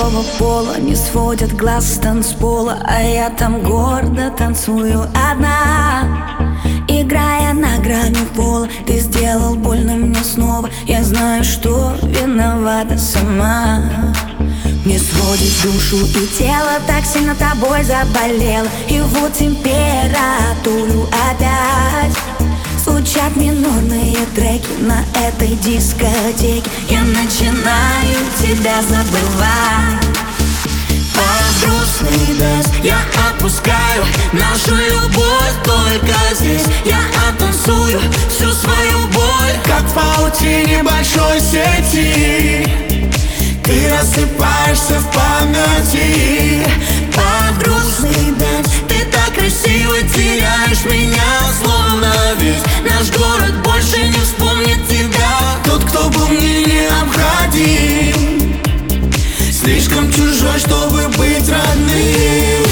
другого пола не сводят глаз с танцпола, а я там гордо танцую одна. Играя на грани пола, ты сделал больно мне снова. Я знаю, что виновата сама. Не сводит душу и тело, так сильно тобой заболела. И вот температуру опять. Звучат минорные треки на этой дискотеке. Я начинаю тебя забывать. Под грустный дэнс я отпускаю нашу любовь только здесь. Я оттанцую всю свою боль, как в паутине большой сети. Ты рассыпаешься в памяти. Под грустный дэнс ты так красиво теряешь меня, словно весь наш город больше не вспомнит тебя. Тот, кто был мне необходим, слишком чужой, чтобы быть родным.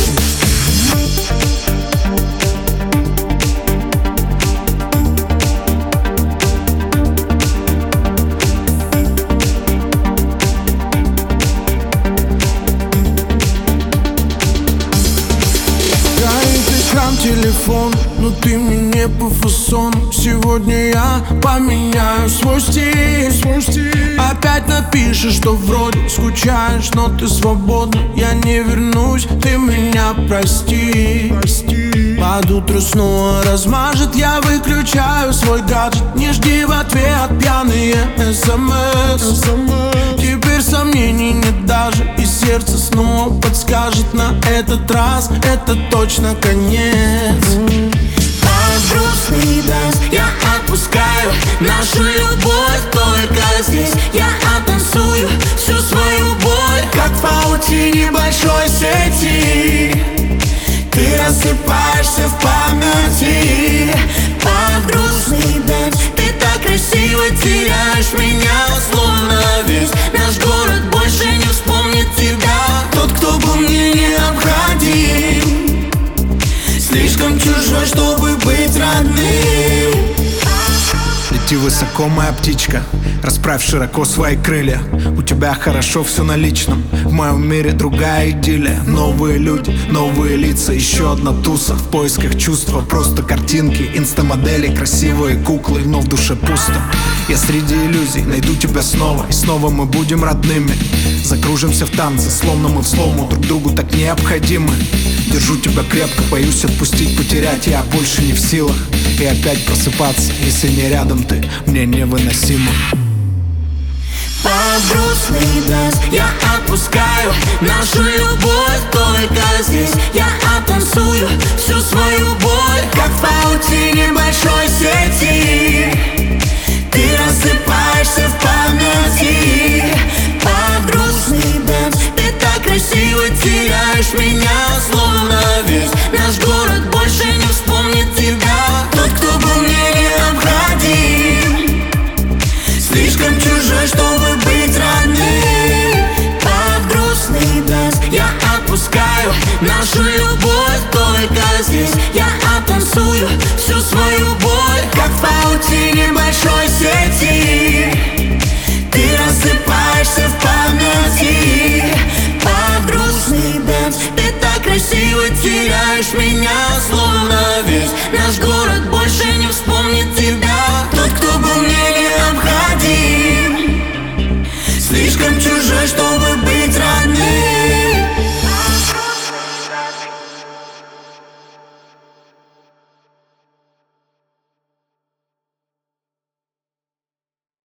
Телефон, но ты мне не по фасону. Сегодня я поменяю свой стиль. Опять напишешь, что вроде скучаешь, но ты свободна. Я не вернусь, ты меня прости. Под утро снова размажет, я выключаю свой гаджет. Не жди в ответ пьяные СМС. Теперь сомнений нет даже, и сердце снова подскажет: на этот раз это точно конец. Под грустный дэнс я отпускаю нашу любовь только здесь. Я оттанцую всю свою боль, как в паутине большой сети. Ты рассыпаешься в памяти. Под грустный дэнс ты так красиво теряешь меня, словно весь наш город больше не вспомнит тебя. Тот, кто был мне необходим, слишком чужой, чтобы быть родным. Лети высоко, моя птичка, расправь широко свои крылья. У тебя хорошо все на личном, в моем мире другая идиллия. Новые люди, новые лица, еще одна туса. В поисках чувства, просто картинки, инстамодели, красивые куклы, но в душе пусто. Я среди иллюзий найду тебя снова, и снова мы будем родными. Закружимся в танце, словно мы в слому, друг другу так необходимы. Держу тебя крепко, боюсь отпустить, потерять я больше не в силах. И опять просыпаться, если не рядом ты, мне невыносимо. Под грустный дэнс я отпускаю нашу любовь только здесь. Я оттанцую всю свою боль, как в паутине большой сети. Ты рассыпаешься в памяти. Под грустный дэнс ты так красиво теряешь меня, словно весь наш город больше не вспомнит тебя. Тот, кто был мне необходим, слишком чужой, чтобы быть родным. Под грустный дэнс я отпускаю нашу любовь только здесь. Я оттанцую всю свою боль, как в паутине большой сети. Ты рассыпаешься в памяти. Под грустный дэнс ты так красиво теряешь меня, словно весь наш город больше не вспомнит тебя.